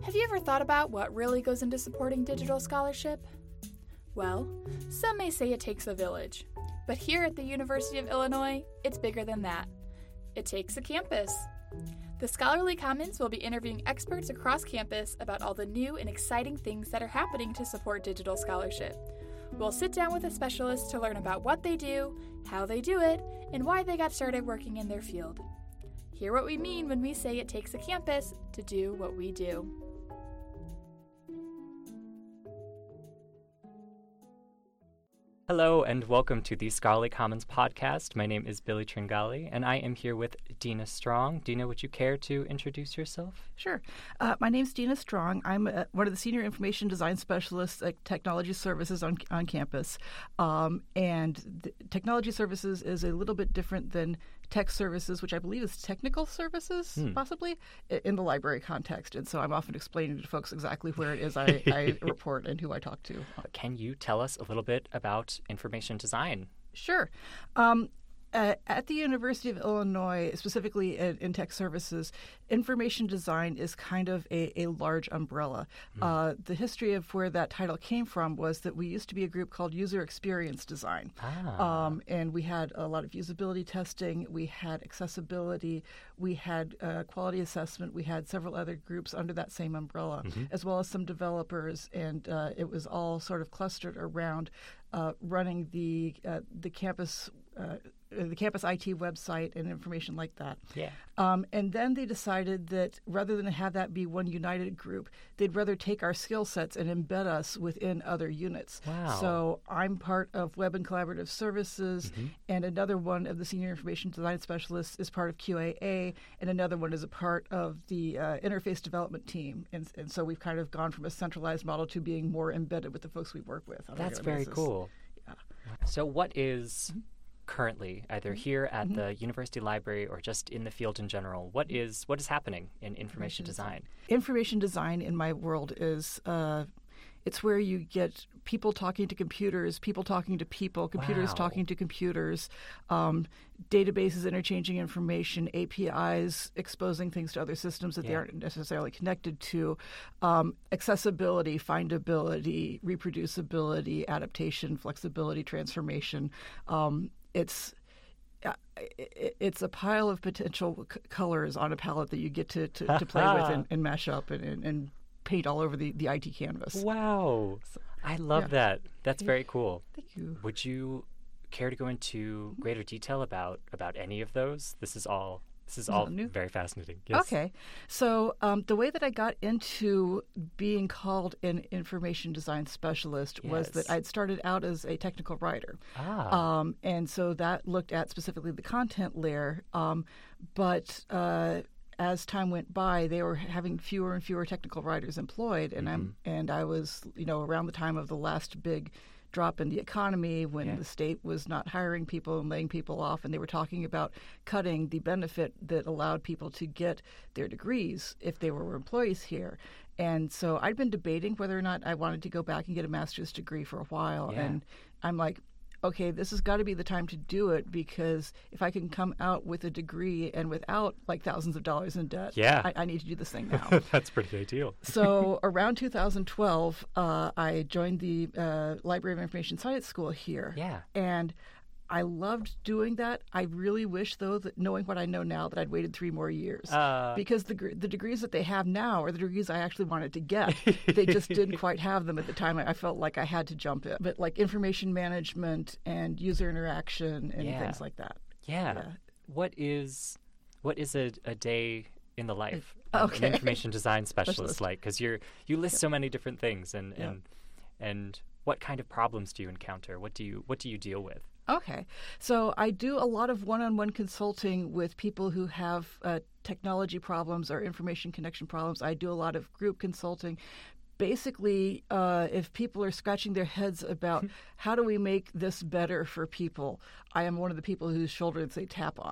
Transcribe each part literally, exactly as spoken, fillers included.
Have you ever thought about what really goes into supporting digital scholarship? Well, some may say it takes a village, but here at the University of Illinois, it's bigger than that. It takes a campus. The Scholarly Commons will be interviewing experts across campus about all the new and exciting things that are happening to support digital scholarship. We'll sit down with a specialist to learn about what they do, how they do it, and why they got started working in their field. Hear what we mean when we say it takes a campus to do what we do. Hello and welcome to the Scholarly Commons podcast. My name is Billy Tringali and I am here with Dina Strong. Dina, would you care to introduce yourself? Sure. Uh, my name is Dina Strong. I'm uh, one of the senior information design specialists at Technology Services on, on campus. Um, and the Technology Services is a little bit different than Tech Services, which I believe is technical services, hmm. possibly, in the library context. And so I'm often explaining to folks exactly where it is I, I report and who I talk to. Can you tell us a little bit about information design? Sure. Um, uh, at the University of Illinois, specifically in, in Tech Services, information design is kind of a, a large umbrella. Mm. Uh, the history of where that title came from was that we used to be a group called User Experience Design. Ah. Um, and we had a lot of usability testing, we had accessibility, we had uh, quality assessment, we had several other groups under that same umbrella, mm-hmm. as well as some developers, and uh, it was all sort of clustered around uh, running the uh, the campus uh, the campus I T website and information like that. Yeah. Um, and then they decided that rather than have that be one united group, they'd rather take our skill sets and embed us within other units. Wow. So I'm part of Web and Collaborative Services, mm-hmm. and another one of the Senior Information Design Specialists is part of Q A A, and another one is a part of the uh, Interface Development Team. And, and so we've kind of gone from a centralized model to being more embedded with the folks we work with. That's very basis. Cool. Yeah. So what is... Mm-hmm. currently, either here at mm-hmm. the university library or just in the field in general, what is what is happening in information, information design? Information design in my world is uh, it's where you get people talking to computers, people talking to people, computers wow. talking to computers, um, databases interchanging information, A P Is exposing things to other systems that yeah. they aren't necessarily connected to, um, accessibility, findability, reproducibility, adaptation, flexibility, transformation. Um, It's uh, it's a pile of potential c- colors on a palette that you get to, to, to play with and, and mash up and, and, and paint all over the, the I T canvas. Wow. So, I love yeah. that. That's very cool. Thank you. Would you care to go into greater detail about, about any of those? This is all... This is all new. Very fascinating. Yes. Okay. So um, the way that I got into being called an information design specialist yes. was that I'd started out as a technical writer. Ah. Um, and so that looked at specifically the content layer. Um, but uh, as time went by, they were having fewer and fewer technical writers employed. And mm-hmm. I'm and I was, you know, around the time of the last big drop in the economy when yeah. the state was not hiring people and laying people off, and they were talking about cutting the benefit that allowed people to get their degrees if they were employees here. And so I'd been debating whether or not I wanted to go back and get a master's degree for a while. Yeah. And I'm like, okay, this has got to be the time to do it, because if I can come out with a degree and without like thousands of dollars in debt, yeah. I, I need to do this thing now. That's pretty ideal. So around two thousand twelve, uh, I joined the uh, Library of Information Science School here. Yeah. And I loved doing that. I really wish, though, that knowing what I know now, that I'd waited three more years. Uh, because the the degrees that they have now are the degrees I actually wanted to get. They just didn't quite have them at the time. I felt like I had to jump in. But like information management and user interaction and yeah. things like that. Yeah. yeah. What is what is a, a day in the life of okay. an information design specialist, specialist. like? Because you're you list yeah. so many different things, and, yeah. and and what kind of problems do you encounter? What do you what do you deal with? Okay. So I do a lot of one-on-one consulting with people who have uh, technology problems or information connection problems. I do a lot of group consulting. Basically, uh, if people are scratching their heads about how do we make this better for people, I am one of the people whose shoulders they tap on.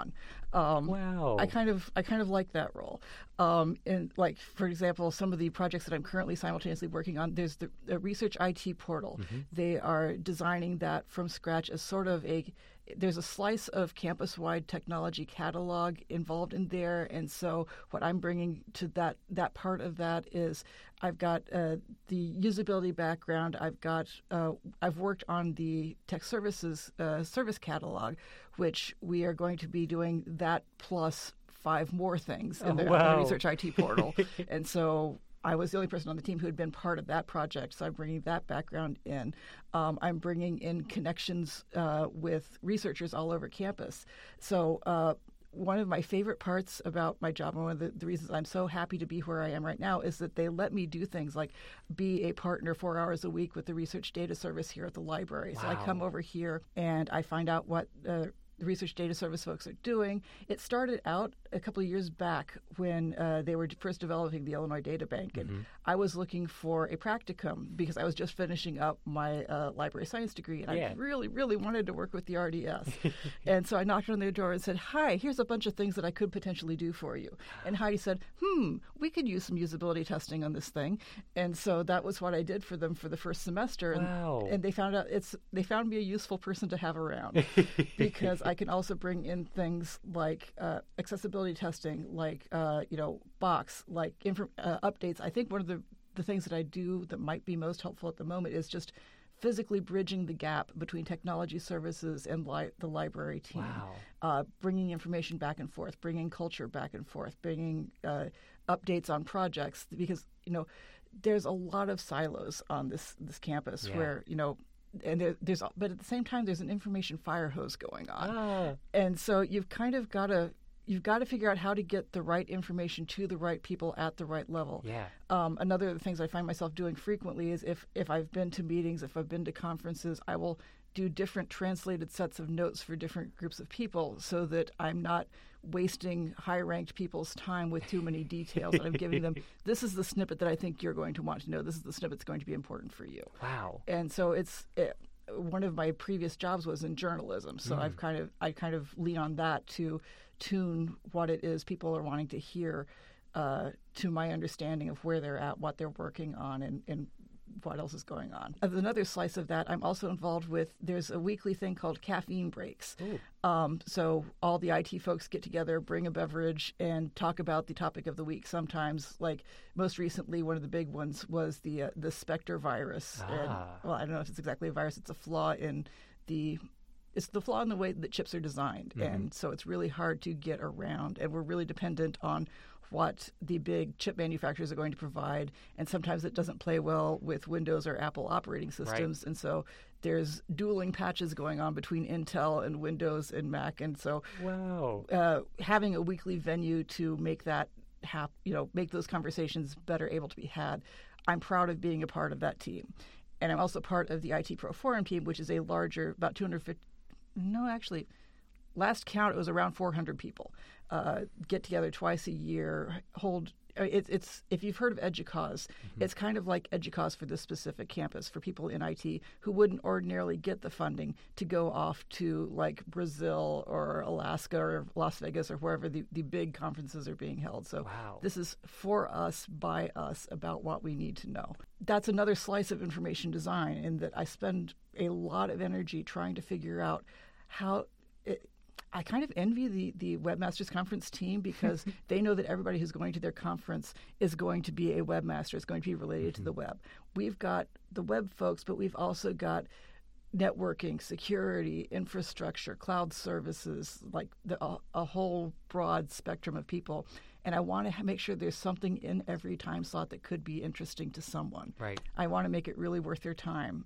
Um, Wow. I kind of I kind of like that role. Um, and like for example, some of the projects that I'm currently simultaneously working on, there's the, the Research I T portal. Mm-hmm. They are designing that from scratch as sort of a there's a slice of campus-wide technology catalog involved in there, and so what I'm bringing to that that part of that is I've got uh, the usability background. I've got uh, I've worked on the tech services uh, service catalog, which we are going to be doing that plus five more things in Oh, the, wow. the Research I T portal, and so. I was the only person on the team who had been part of that project, so I'm bringing that background in. Um, I'm bringing in connections uh, with researchers all over campus. So uh, one of my favorite parts about my job, and one of the, the reasons I'm so happy to be where I am right now, is that they let me do things like be a partner four hours a week with the Research Data Service here at the library. Wow. So I come over here and I find out what uh, the Research Data Service folks are doing. It started out a couple of years back when uh, they were first developing the Illinois Data Bank, and Mm-hmm. I was looking for a practicum because I was just finishing up my uh, library science degree, and Yeah. I really, really wanted to work with the R D S. And so I knocked on their door and said, "Hi, here's a bunch of things that I could potentially do for you." And Heidi said, "Hmm, we could use some usability testing on this thing." And so that was what I did for them for the first semester. And, Wow. and they found out it's they found me a useful person to have around because I can also bring in things like uh, accessibility testing, like uh, you know, Box, like inf- uh, updates. I think one of the the things that I do that might be most helpful at the moment is just physically bridging the gap between technology services and li- the library team. Wow. Uh, bringing information back and forth, bringing culture back and forth, bringing uh, updates on projects, because you know there's a lot of silos on this this campus Yeah. where you know. And there, there's, but at the same time, there's an information fire hose going on, Ah. and so you've kind of got to you've got to figure out how to get the right information to the right people at the right level. Yeah. Um, another of the things I find myself doing frequently is if if I've been to meetings, if I've been to conferences, I will do different translated sets of notes for different groups of people so that I'm not wasting high-ranked people's time with too many details. And I'm giving them, this is the snippet that I think you're going to want to know. This is the snippet that's going to be important for you. Wow. And so it's it, one of my previous jobs was in journalism, so mm. I've kind of I kind of lean on that to tune what it is people are wanting to hear uh, to my understanding of where they're at, what they're working on, and, and what else is going on. As another slice of that, I'm also involved with, there's a weekly thing called Caffeine Breaks. Um, so all the I T folks get together, bring a beverage, and talk about the topic of the week. Sometimes, like most recently, one of the big ones was the uh, the Spectre virus. Ah. And, well, I don't know if it's exactly a virus. It's a flaw in the It's the flaw in the way that chips are designed. Mm-hmm. And so it's really hard to get around. And we're really dependent on what the big chip manufacturers are going to provide. And sometimes it doesn't play well with Windows or Apple operating systems. Right. And so there's dueling patches going on between Intel and Windows and Mac. And so wow. uh, having a weekly venue to make that hap- you know, make those conversations better able to be had, I'm proud of being a part of that team. And I'm also part of the I T Pro Forum team, which is a larger, about two hundred fifty, no, actually, last count, it was around four hundred people. Uh, get together twice a year, hold, it's, it's if you've heard of EDUCAUSE, mm-hmm. it's kind of like EDUCAUSE for this specific campus, for people in I T who wouldn't ordinarily get the funding to go off to like Brazil or Alaska or Las Vegas or wherever the, the big conferences are being held. So wow. This is for us, by us, about what we need to know. That's another slice of information design in that I spend a lot of energy trying to figure out how it, I kind of envy the, the Webmasters Conference team because they know that everybody who's going to their conference is going to be a webmaster. It's going to be related mm-hmm. to the web. We've got the web folks, but we've also got networking, security, infrastructure, cloud services, like the, a, a whole broad spectrum of people. And I want to make sure there's something in every time slot that could be interesting to someone. Right. I want to make it really worth their time.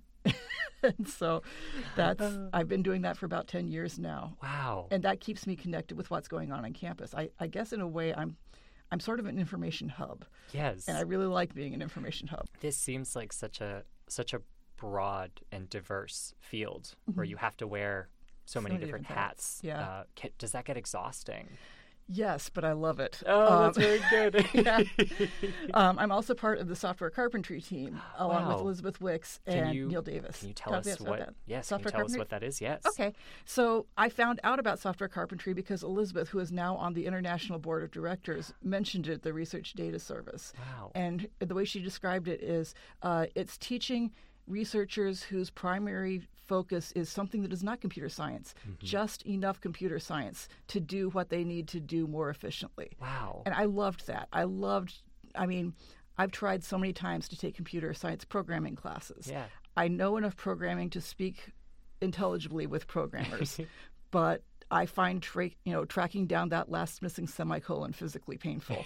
And so that's uh, I've been doing that for about ten years now. Wow. And that keeps me connected with what's going on on campus. I, I guess in a way I'm I'm sort of an information hub. Yes. And I really like being an information hub. This seems like such a such a broad and diverse field mm-hmm. where you have to wear so, so many, many different, different hats. hats. Yeah. Uh, can, does that get exhausting? Yes, but I love it. Oh, Um, that's very good. yeah. Um, I'm also part of the software carpentry team, along with Wow. Elizabeth Wicks Can and you- Neil Davis. Can you tell Talk us to about what? that? Yes, can you Software tell us carpentry? what that is? Yes. Okay, so I found out about software carpentry because Elizabeth, who is now on the International Board of Directors, mentioned it at the Research Data Service. Wow. And the way she described it is uh, it's teaching researchers whose primary focus is something that is not computer science, Mm-hmm. just enough computer science to do what they need to do more efficiently. Wow. And I loved that. I loved, I mean, I've tried so many times to take computer science programming classes. Yeah. I know enough programming to speak intelligibly with programmers, but I find tra- you know tracking down that last missing semicolon physically painful.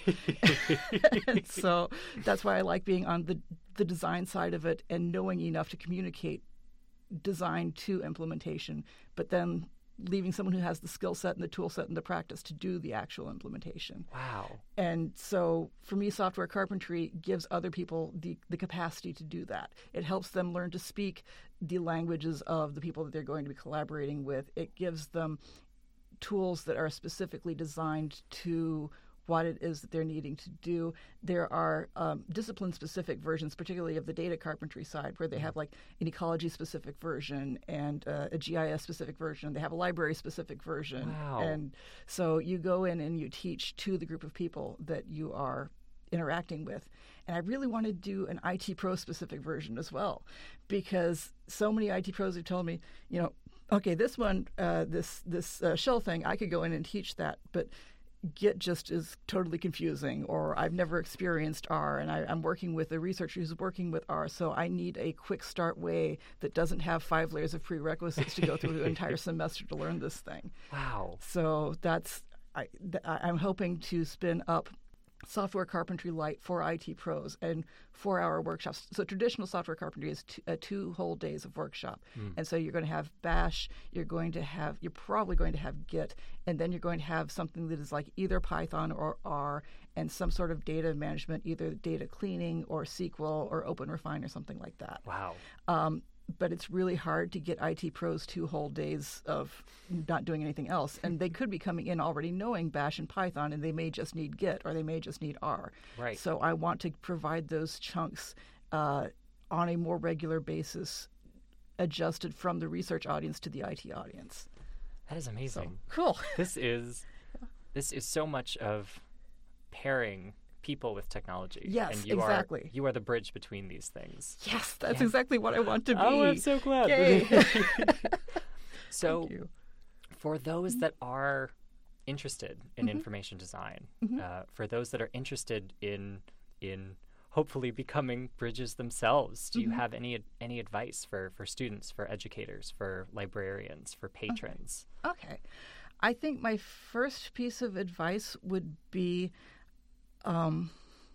And so that's why I like being on the the design side of it and knowing enough to communicate design to implementation, but then leaving someone who has the skill set and the tool set and the practice to do the actual implementation. Wow. And so for me, software carpentry gives other people the, the capacity to do that. It helps them learn to speak the languages of the people that they're going to be collaborating with. It gives them tools that are specifically designed to what it is that they're needing to do. There are um, discipline-specific versions, particularly of the data carpentry side, where they have like an ecology-specific version and uh, a G I S-specific version. They have a library-specific version. Wow. And so you go in and you teach to the group of people that you are interacting with. And I really want to do an I T Pro-specific version as well, because so many I T pros have told me, you know, okay, this one, uh, this this uh, shell thing, I could go in and teach that, but Git just is totally confusing, or I've never experienced R, and I, I'm working with a researcher who's working with R, so I need a quick start way that doesn't have five layers of prerequisites to go through the entire semester to learn this thing. Wow. So that's I, th- I'm hoping to spin up Software Carpentry Lite for I T pros and four-hour workshops. So traditional software carpentry is two, uh, two whole days of workshop, Mm. and so you're going to have Bash. You're going to have you're probably going to have Git, and then you're going to have something that is like either Python or R, and some sort of data management, either data cleaning or S Q L or OpenRefine or something like that. Wow. Um, but it's really hard to get I T pros two whole days of not doing anything else. And they could be coming in already knowing Bash and Python, and they may just need Git or they may just need R. Right. So I want to provide those chunks uh, on a more regular basis, adjusted from the research audience to the I T audience. That is amazing. Cool. This is this is so much of pairing people with technology. Yes, and you exactly. Are, you are the bridge between these things. Yes, that's Yeah. exactly what I want to be. Oh, I'm so glad. Yay. So, Thank you. for those that are interested in Mm-hmm. information design, uh, for those that are interested in in hopefully becoming bridges themselves, do you Mm-hmm. have any any advice for, for students, for educators, for librarians, for patrons? Okay. I think my first piece of advice would be um,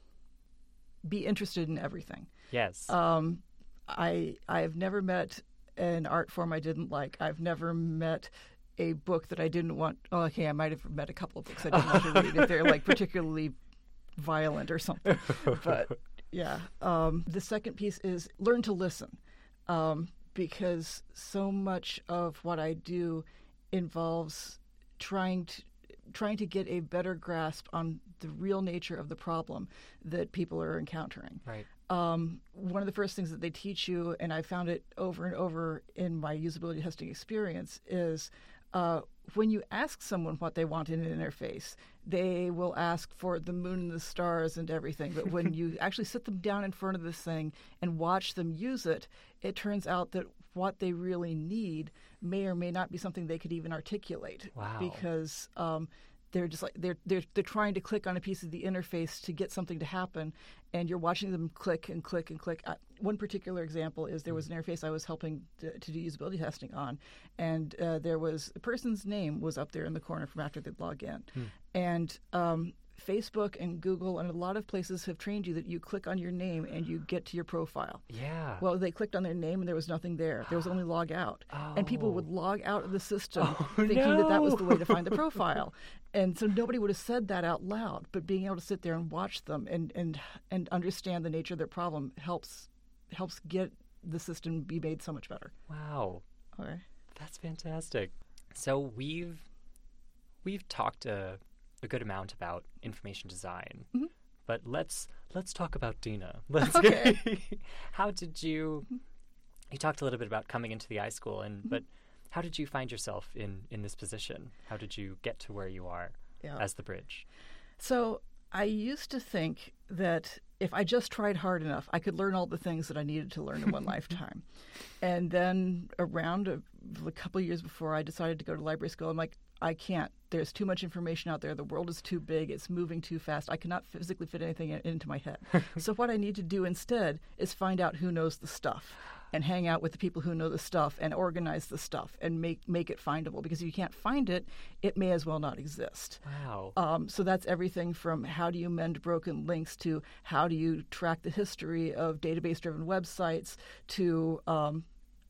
be interested in everything. Yes. Um, I I have never met an art form I didn't like. I've never met a book that I didn't want. Oh, okay, I might have met a couple of books I didn't want to read if they're like particularly violent or something. But yeah, um, the second piece is learn to listen, um, because so much of what I do involves trying to trying to get a better grasp on the real nature of the problem that people are encountering. Right. Um, one of the first things that they teach you, and I found it over and over in my usability testing experience, is uh, when you ask someone what they want in an interface, they will ask for the moon and the stars and everything. But when you actually sit them down in front of this thing and watch them use it, it turns out that what they really need may or may not be something they could even articulate. Wow. Because um, they're just like they're they're they're trying to click on a piece of the interface to get something to happen, and you're watching them click and click and click. Uh, one particular example is there was an interface I was helping to, to do usability testing on, and uh, there was a person's name was up there in the corner from after they'd log in, Hmm. and um, Facebook and Google and a lot of places have trained you that you click on your name and you get to your profile. Yeah. Well, they clicked on their name and there was nothing there. There was only log out. And people would Oh. log out of the system Oh, thinking that that was the way to no. find the profile. And so nobody would have said that out loud, but being able to sit there and watch them and, and, and understand the nature of their problem helps helps get the system be made so much better. Wow. Okay. That's fantastic. So we've we've talked a a good amount about information design. Mm-hmm. But let's let's talk about Dina. Let's Okay. get, how did you? You talked a little bit about coming into the iSchool, and Mm-hmm. but how did you find yourself in in this position? How did you get to where you are Yeah. as the bridge? So I used to think that if I just tried hard enough, I could learn all the things that I needed to learn in one lifetime. And then around a, a couple of years before I decided to go to library school, I'm like, I can't. There's too much information out there. The world is too big. It's moving too fast. I cannot physically fit anything in, into my head. So what I need to do instead is find out who knows the stuff and hang out with the people who know the stuff and organize the stuff and make, make it findable. Because if you can't find it, it may as well not exist. Wow. Um, so that's everything from how do you mend broken links to how do you track the history of database-driven websites to um,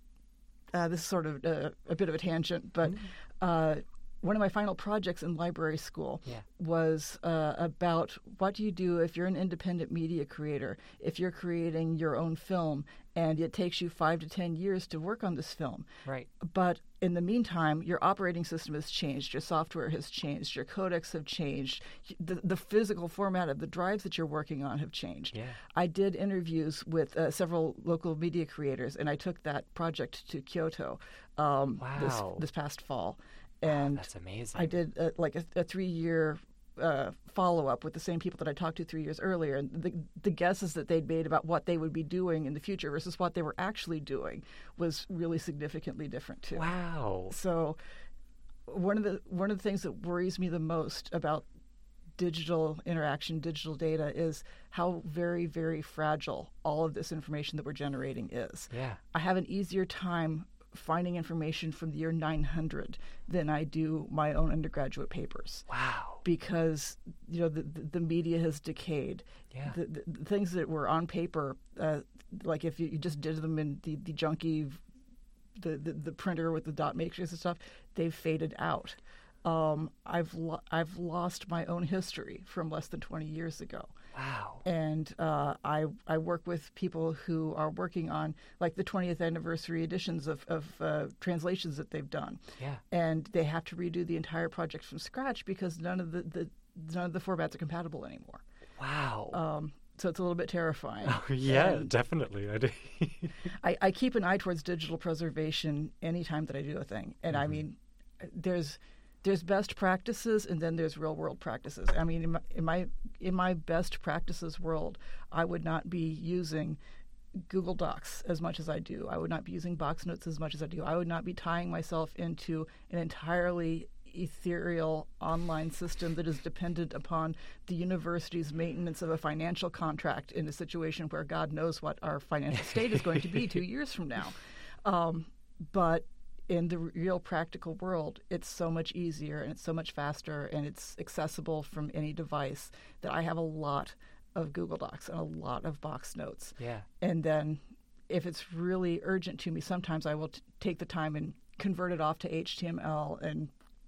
uh, this is sort of a, a bit of a tangent, but uh, one of my final projects in library school Yeah. was uh, about what do you do if you're an independent media creator, if you're creating your own film and it takes you five to ten years to work on this film. Right. But in the meantime, your operating system has changed, your software has changed, your codecs have changed, the, the physical format of the drives that you're working on have changed. Yeah. I did interviews with uh, several local media creators, and I took that project to Kyoto um, this, Wow. this past fall. Wow, And that's amazing. I did uh, like a, a three-year uh, follow-up with the same people that I talked to three years earlier. And the, the guesses that they'd made about what they would be doing in the future versus what they were actually doing was really significantly different, too. Wow. So one of the one of the things that worries me the most about digital interaction, digital data, is how very, very fragile all of this information that we're generating is. Yeah. I have an easier time finding information from the year nine hundred than I do my own undergraduate papers. Wow. Because you know the the, the media has decayed. Yeah. The, the, the things that were on paper, uh, like if you, you just did them in the, the junky, the, the the printer with the dot matrix and stuff, they've faded out. Um, I've lo- I've lost my own history from less than twenty years ago. Wow. And uh, I I work with people who are working on like the twentieth anniversary editions of, of uh, translations that they've done. Yeah. And they have to redo the entire project from scratch because none of the, the none of the formats are compatible anymore. Wow. Um, so it's a little bit terrifying. Oh, yeah, And definitely. I do. I, I keep an eye towards digital preservation anytime that I do a thing. And I mean, there's there's best practices and then there's real world practices. I mean, in my, in my in my best practices world, I would not be using Google Docs as much as I do. I would not be using Box Notes as much as I do. I would not be tying myself into an entirely ethereal online system that is dependent upon the university's maintenance of a financial contract in a situation where God knows what our financial state is going to be two years from now. Um, but in the real practical world, it's so much easier and it's so much faster and it's accessible from any device that I have a lot of Google Docs and a lot of Box Notes. Yeah. And then if it's really urgent to me, sometimes I will t- take the time and convert it off to H T M L, and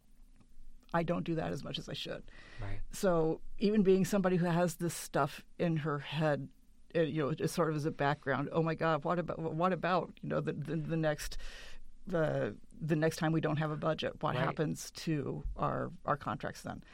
I don't do that as much as I should. Right. So even being somebody who has this stuff in her head, uh, you know, just sort of as a background, oh my God, what about what about you know the the, the next the the next time we don't have a budget, what Right. happens to our our contracts then?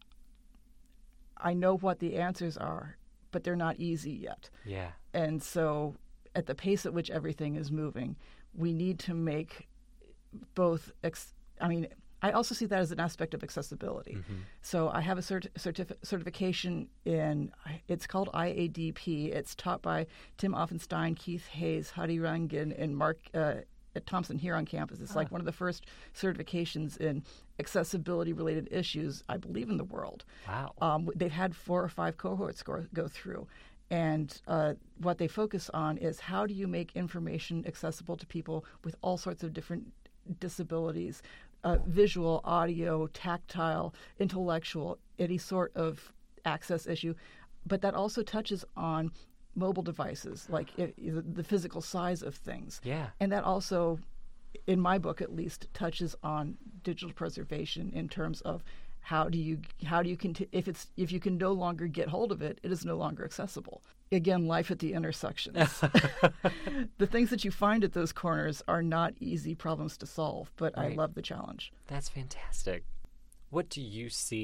I know what the answers are, but they're not easy yet. Yeah. And so at the pace at which everything is moving, we need to make both, ex- I mean, I also see that as an aspect of accessibility. Mm-hmm. So I have a cert- certif- certification in, it's called I A D P. It's taught by Tim Offenstein, Keith Hayes, Hadi Rangan, and Mark uh, at Thompson here on campus. It's Ah. like one of the first certifications in accessibility-related issues, I believe, in the world. Wow. Um, they've had four or five cohorts go, go through. And uh, what they focus on is how do you make information accessible to people with all sorts of different disabilities, uh, visual, audio, tactile, intellectual, any sort of access issue. But that also touches on mobile devices, like it, the physical size of things. Yeah. And that also, in my book at least, touches on digital preservation in terms of how do you how do you conti- if it's if you can no longer get hold of it, it is no longer accessible. Again, life at the intersections. The things that you find at those corners are not easy problems to solve, but Right. I love the challenge. That's fantastic. What do you see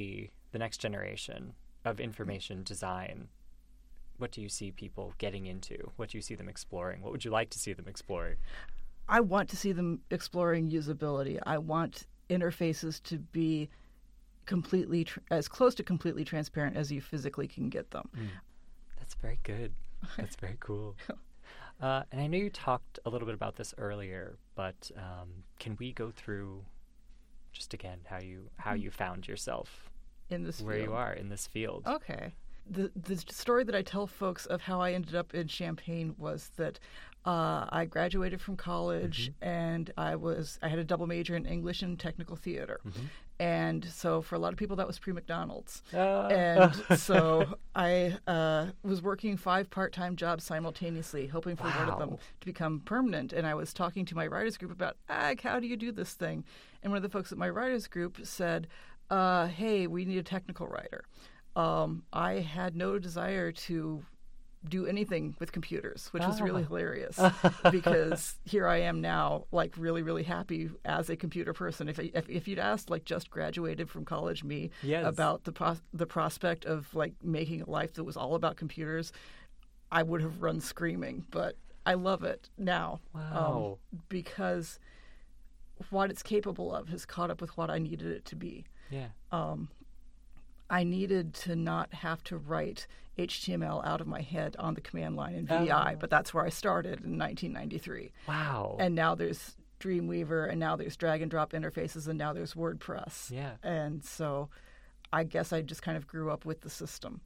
the next generation of information design, what do you see people getting into? What do you see them exploring? What would you like to see them exploring? I want to see them exploring usability. I want interfaces to be completely tr- as close to completely transparent as you physically can get them. Mm. That's very good. That's very cool. Uh, and I know you talked a little bit about this earlier, but um, can we go through just again how you how you found yourself in this where field. you are in this field? Okay. The the story that I tell folks of how I ended up in Champaign was that uh, I graduated from college Mm-hmm. and I was I had a double major in English and technical theater, Mm-hmm. and so for a lot of people that was pre-McDonald's, Uh. and so I uh, was working five part-time jobs simultaneously, hoping for one of them Wow. to become permanent. And I was talking to my writers group about, ah, how do you do this thing? And one of the folks at my writers group said, uh, "Hey, we need a technical writer." Um, I had no desire to do anything with computers, which was really Ah. hilarious because here I am now, like really, really happy as a computer person. If if, if you'd asked like just graduated from college me Yes. about the pros- the prospect of like making a life that was all about computers, I would have run screaming. But I love it now Wow. um, because what it's capable of has caught up with what I needed it to be. Yeah. Um, I needed to not have to write H T M L out of my head on the command line in V I, Oh. but that's where I started in nineteen ninety-three. Wow. And now there's Dreamweaver, and now there's drag and drop interfaces, and now there's WordPress. Yeah. And so I guess I just kind of grew up with the system.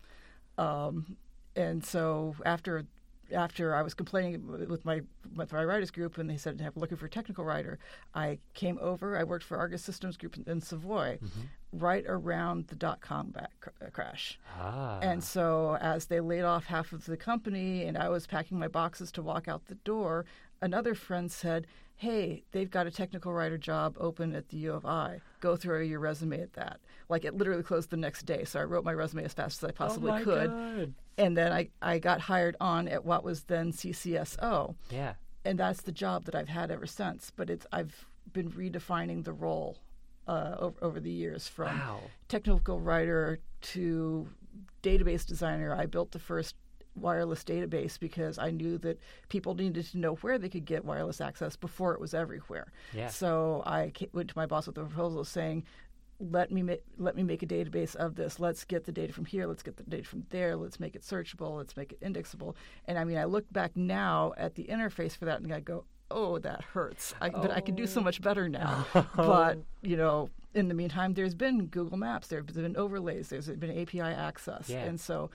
Um, and so after after I was complaining with my with my writers group, and they said, "I'm looking for a technical writer," I came over. I worked for Argus Systems Group in, in Savoy, Mm-hmm. right around the dot-com back cr- crash. Ah. And so as they laid off half of the company and I was packing my boxes to walk out the door, another friend said, "Hey, they've got a technical writer job open at the U of I. Go throw your resume at that." Like, it literally closed the next day. So I wrote my resume as fast as I possibly oh my could. God. And then I, I got hired on at what was then C C S O. Yeah. And that's the job that I've had ever since. But it's I've been redefining the role uh, over, over the years from Wow. technical writer to database designer. I built the first wireless database because I knew that people needed to know where they could get wireless access before it was everywhere. Yeah. So I ca- went to my boss with a proposal saying, let me ma- let me make a database of this. Let's get the data from here. Let's get the data from there. Let's make it searchable. Let's make it indexable. And I mean, I look back now at the interface for that and I go, oh, that hurts. I, But I can do so much better now. But, you know, in the meantime, there's been Google Maps. There have been overlays. There's been A P I access. Yeah. And so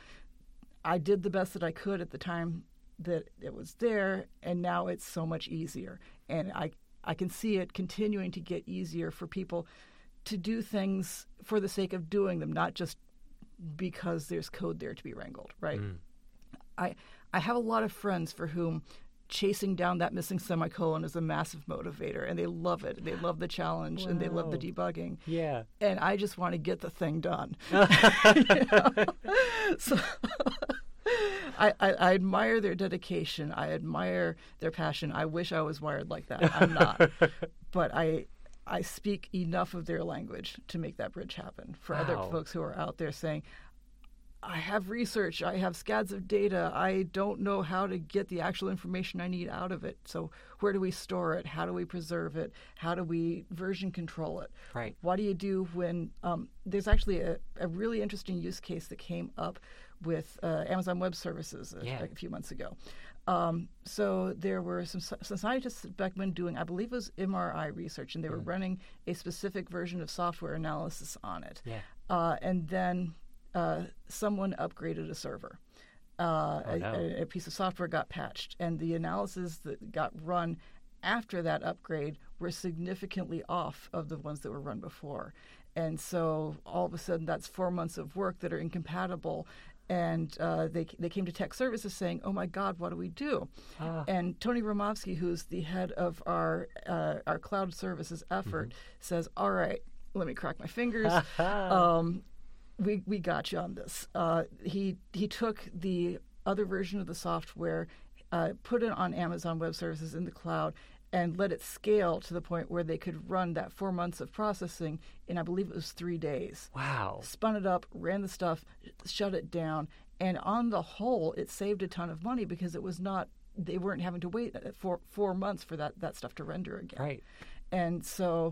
I did the best that I could at the time that it was there, and now it's so much easier. And I, I can see it continuing to get easier for people to do things for the sake of doing them, not just because there's code there to be wrangled, right? Mm. I I have a lot of friends for whom chasing down that missing semicolon is a massive motivator, and they love it. They love the challenge, and they love the Wow. debugging. Yeah. And I just want to get the thing done. You know? So I, I, I admire their dedication. I admire their passion. I wish I was wired like that. I'm not. But I I speak enough of their language to make that bridge happen for other Wow. folks who are out there saying, I have research, I have scads of data, I don't know how to get the actual information I need out of it. So where do we store it? How do we preserve it? How do we version control it? Right. What do you do when um, there's actually a, a really interesting use case that came up with uh, Amazon Web Services a, Yeah. a few months ago. Um, so there were some, some scientists at Beckman doing, I believe it was M R I research, and they were Mm. running a specific version of software analysis on it. Yeah. Uh, and then uh, someone upgraded a server. Uh, Oh, a, no. a, a piece of software got patched, and the analysis that got run after that upgrade were significantly off of the ones that were run before. And so all of a sudden, that's four months of work that are incompatible. And uh, they they came to tech services saying, "Oh my God, what do we do?" Ah. And Tony Romovsky, who's the head of our uh, our cloud services effort, says, "All right, let me crack my fingers. um, we we got you on this." Uh, he he took the other version of the software, uh, put it on Amazon Web Services in the cloud, and let it scale to the point where they could run that four months of processing in, I believe it was three days. Wow. Spun it up, ran the stuff, shut it down, and on the whole, it saved a ton of money because it was not, they weren't having to wait for four months for that, that stuff to render again. Right. And so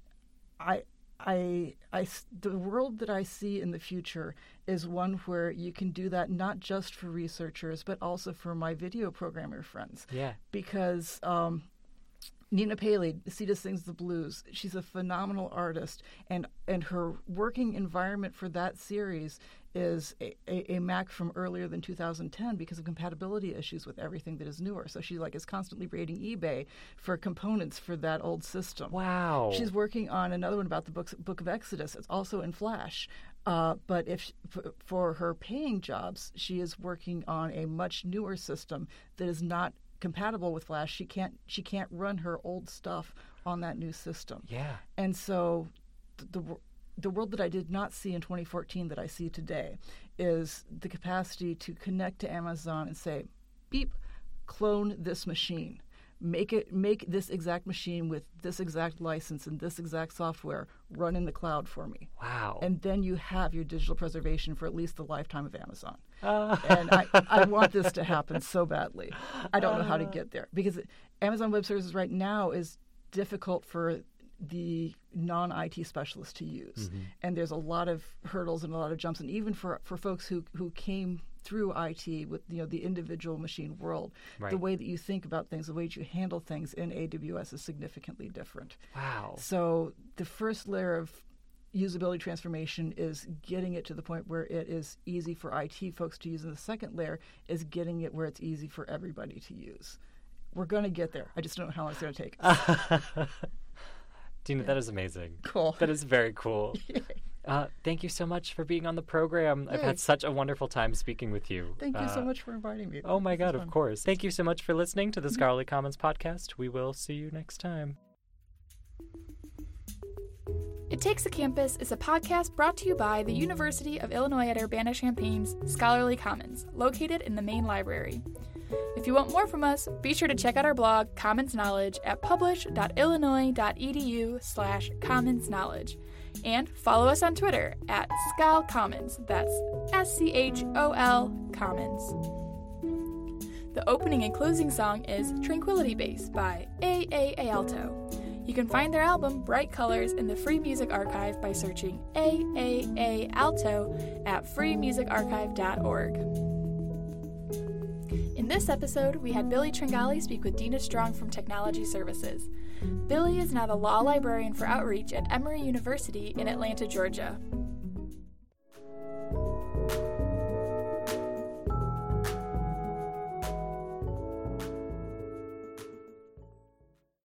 I, I, I, the world that I see in the future is one where you can do that not just for researchers, but also for my video programmer friends. Yeah. Because um, Nina Paley, Sita Sings the Blues, she's a phenomenal artist, and, and her working environment for that series is a, a, a Mac from earlier than two thousand ten because of compatibility issues with everything that is newer. So she like is constantly raiding eBay for components for that old system. Wow. She's working on another one about the books, Book of Exodus. It's also in Flash. Uh, but if for, for her paying jobs, she is working on a much newer system that is not compatible with Flash. She can't she can't run her old stuff on that new system. Yeah. And so the, the the world that I did not see in twenty fourteen that I see today is the capacity to connect to Amazon and say, beep, clone this machine. Make it make this exact machine with this exact license and this exact software run in the cloud for me. Wow. And then you have your digital preservation for at least the lifetime of Amazon. Uh. And I, I want this to happen so badly. I don't know how to get there because Amazon Web Services right now is difficult for the non-I T specialists to use. Mm-hmm. And there's a lot of hurdles and a lot of jumps. And even for, for folks who, who came through I T with you know the individual machine world, right. the way that you think about things, the way that you handle things in A W S is significantly different. Wow. So the first layer of usability transformation is getting it to the point where it is easy for I T folks to use. And the second layer is getting it where it's easy for everybody to use. We're going to get there. I just don't know how long it's going to take us. Dina, yeah. That is amazing. Cool. That is very cool. uh, thank you so much for being on the program. Yay. I've had such a wonderful time speaking with you. Thank you uh, so much for inviting me. Oh, my God, of course. Thank you so much for listening to the Scholarly Commons podcast. We will see you next time. It Takes a Campus is a podcast brought to you by the University of Illinois at Urbana-Champaign's Scholarly Commons, located in the main library. If you want more from us, be sure to check out our blog, Commons Knowledge, at publish.illinois.edu slash commons knowledge. And follow us on Twitter at Schol Commons. That's S C H O L Commons. The opening and closing song is Tranquility Base by A A Alto. You can find their album, Bright Colors, in the Free Music Archive by searching A A A Alto at free music archive dot org. In this episode, we had Billy Tringali speak with Dina Strong from Technology Services. Billy is now the law librarian for outreach at Emory University in Atlanta, Georgia.